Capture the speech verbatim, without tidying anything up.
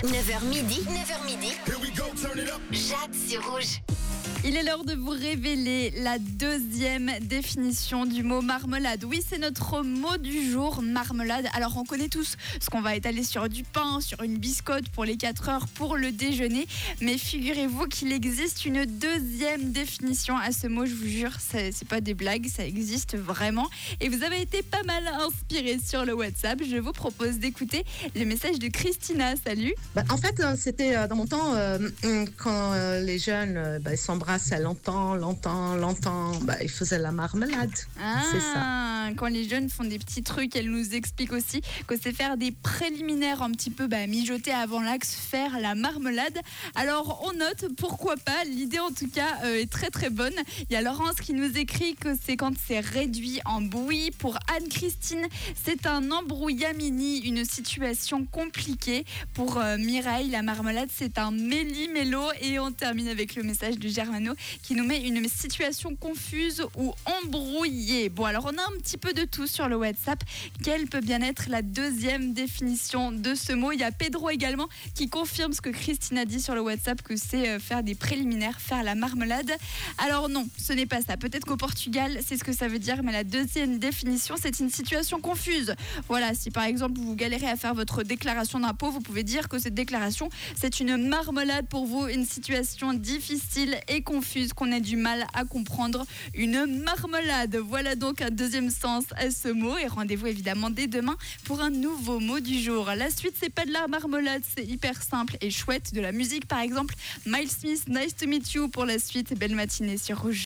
neuf heures midi, neuf heures midi. Jade sur Rouge. Il est l'heure de vous révéler la deuxième définition du mot marmelade. Oui, c'est notre mot du jour, marmelade. Alors, on connaît tous ce qu'on va étaler sur du pain, sur une biscotte pour les quatre heures pour le déjeuner. Mais figurez-vous qu'il existe une deuxième définition à ce mot, je vous jure, c'est, c'est pas des blagues, ça existe vraiment. Et vous avez été pas mal inspirés sur le WhatsApp. Je vous propose d'écouter le message de Christina. Salut. Bah, en fait, c'était dans mon temps, euh, quand euh, les jeunes euh, bah, ils s'embrassaient longtemps, longtemps, longtemps, bah, ils faisaient la marmelade. Ah, c'est ça. Quand les jeunes font des petits trucs, elle nous explique aussi que c'est faire des préliminaires un petit peu bah, mijoter avant l'axe, faire la marmelade. Alors on note, pourquoi pas, l'idée en tout cas euh, est très très bonne. Il y a Laurence qui nous écrit que c'est quand c'est réduit en bouillie. Pour Anne-Christine, c'est un embrouillamini, une situation compliquée. Pour euh, Mireille, la marmelade c'est un méli-mélo. Et on termine avec le message de Germano qui nous met une situation confuse ou embrouillée. Bon, alors on a un petit peu de tout sur le WhatsApp. Quelle peut bien être la deuxième définition de ce mot? Il y a Pedro également qui confirme ce que Christine a dit sur le WhatsApp, que c'est faire des préliminaires, faire la marmelade. Alors non, ce n'est pas ça. Peut-être qu'au Portugal, c'est ce que ça veut dire, mais la deuxième définition, c'est une situation confuse. Voilà, si par exemple vous galérez à faire votre déclaration d'impôt, vous pouvez dire que cette déclaration, c'est une marmelade pour vous, une situation difficile et confuse qu'on a du mal à comprendre. Une marmelade. Voilà donc un deuxième sens à ce mot, et rendez-vous évidemment dès demain pour un nouveau mot du jour. La suite, c'est pas de la marmelade, c'est hyper simple et chouette, de la musique par exemple. Miles Smith, Nice to Meet You pour la suite. Belle matinée sur Rouge.